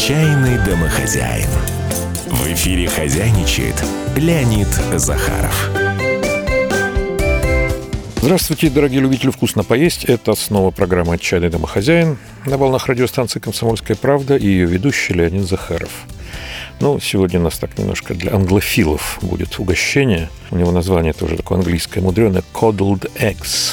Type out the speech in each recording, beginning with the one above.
Отчаянный домохозяин. В эфире хозяйничает Леонид Захаров. Здравствуйте, дорогие любители вкусно поесть. Это снова программа «Отчаянный домохозяин» на волнах радиостанции «Комсомольская правда» и ее ведущий Леонид Захаров. Сегодня у нас так немножко для англофилов будет угощение. У него название тоже такое английское, мудреное «Coddled Eggs».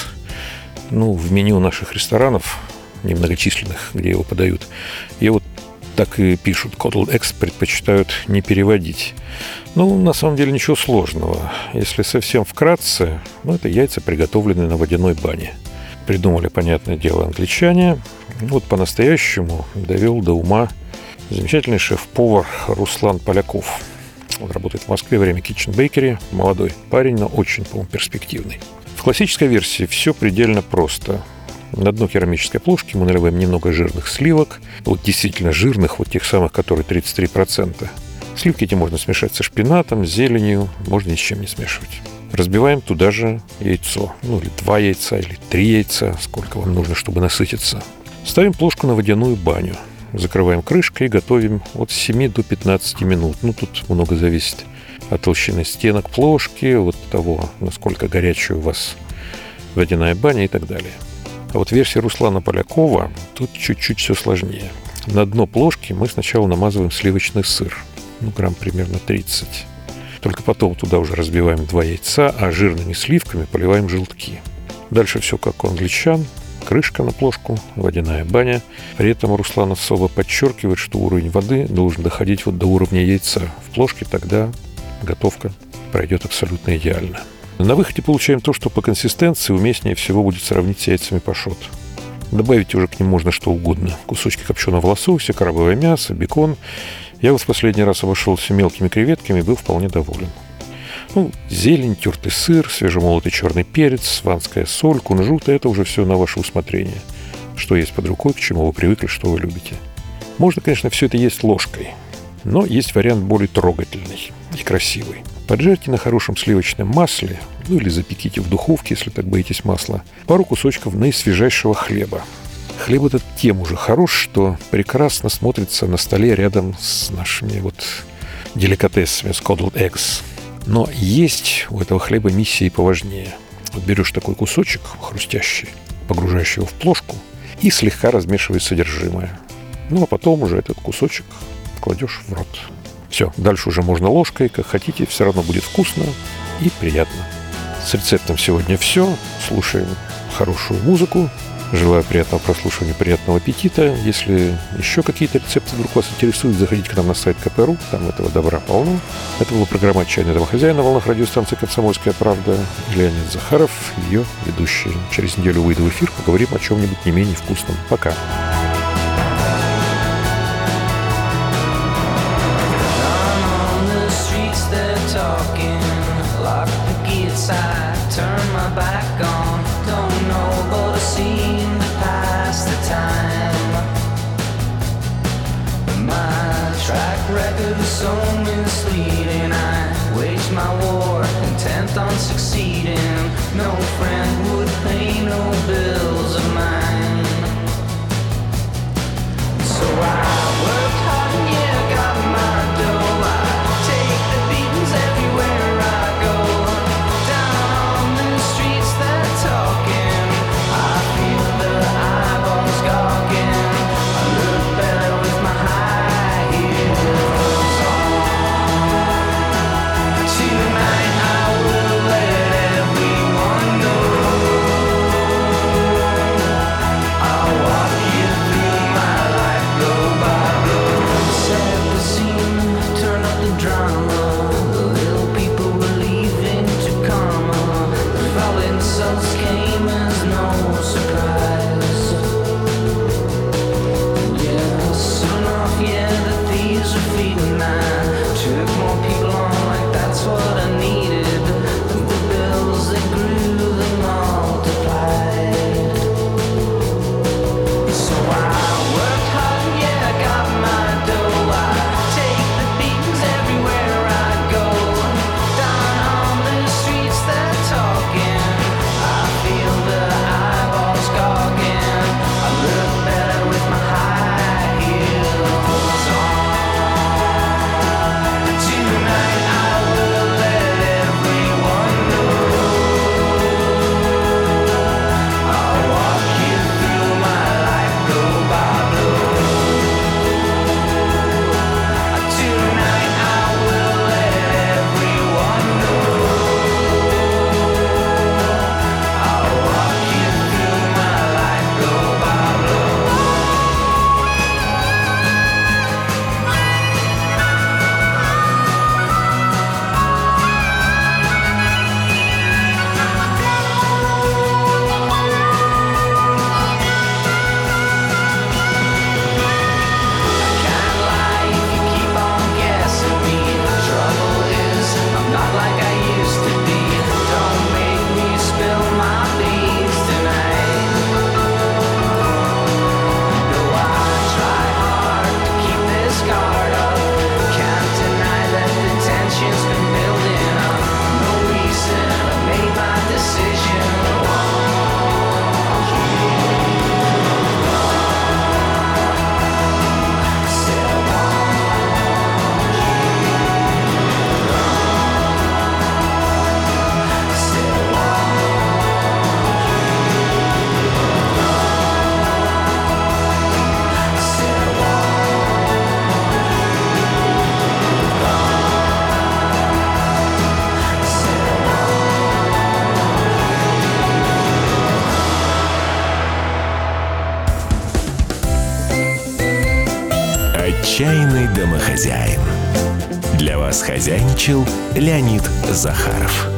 В меню наших ресторанов, немногочисленных, где его подают, его так и пишут. Coddled Eggs предпочитают не переводить. На самом деле ничего сложного. Если совсем вкратце, это яйца, приготовленные на водяной бане. Придумали, понятное дело, англичане. По-настоящему довел до ума замечательный шеф-повар Руслан Поляков. Он работает в Москве, время Kitchen Bakery. Молодой парень, но очень, по-моему, перспективный. В классической версии все предельно просто. На дно керамической плошки мы наливаем немного жирных сливок. Действительно жирных, тех самых, которые 33%. Сливки эти можно смешать со шпинатом, с зеленью. Можно ни с чем не смешивать. Разбиваем туда же яйцо. Или 2 яйца, или 3 яйца. Сколько вам нужно, чтобы насытиться. Ставим плошку на водяную баню. Закрываем крышкой и готовим от 7 до 15 минут. Тут много зависит от толщины стенок плошки, от того, насколько горячая у вас водяная баня и так далее. А версия Руслана Полякова тут чуть-чуть все сложнее. На дно плошки мы сначала намазываем сливочный сыр. Грамм примерно 30. Только потом туда уже разбиваем 2 яйца, а жирными сливками поливаем желтки. Дальше все как у англичан. Крышка на плошку, водяная баня. При этом Руслан особо подчеркивает, что уровень воды должен доходить до уровня яйца. В плошке тогда готовка пройдет абсолютно идеально. На выходе получаем то, что по консистенции уместнее всего будет сравнить с яйцами пашот. Добавить уже к ним можно что угодно. Кусочки копченого лосося, крабовое мясо, бекон. Я в последний раз обошелся мелкими креветками и был вполне доволен. Зелень, тертый сыр, свежемолотый черный перец, сванская соль, кунжут – это уже все на ваше усмотрение. Что есть под рукой, к чему вы привыкли, что вы любите. Можно, конечно, все это есть ложкой, но есть вариант более трогательный и красивый. Поджарьте на хорошем сливочном масле, или запеките в духовке, если так боитесь масла, пару кусочков наисвежайшего хлеба. Хлеб этот тем уже хорош, что прекрасно смотрится на столе рядом с нашими деликатесами, с coddled eggs. Но есть у этого хлеба миссия и поважнее. Берешь такой кусочек хрустящий, погружаешь его в плошку и слегка размешиваешь содержимое. А потом уже этот кусочек кладешь в рот. Все, дальше уже можно ложкой, как хотите, все равно будет вкусно и приятно. С рецептом сегодня все. Слушаем хорошую музыку. Желаю приятного прослушивания, приятного аппетита. Если еще какие-то рецепты вдруг вас интересуют, заходите к нам на сайт КП.ру, там этого добра полно. Это была программа «Отчаянный домохозяин» на волнах радиостанции «Комсомольская правда». Леонид Захаров, ее ведущий. Через неделю выйду в эфир, поговорим о чем-нибудь не менее вкусном. Пока. Record is so misleading. I wage my war, intent on succeeding. No friend would pay no bills of mine. So I worked hard and got my dough. I take the beatings everywhere I go. Down on the streets they're talking. I feel the eyeballs gawking. I look better with my high heels on. Tonight I will let everyone know. Отчаянный домохозяин. Для вас хозяйничал Леонид Захаров.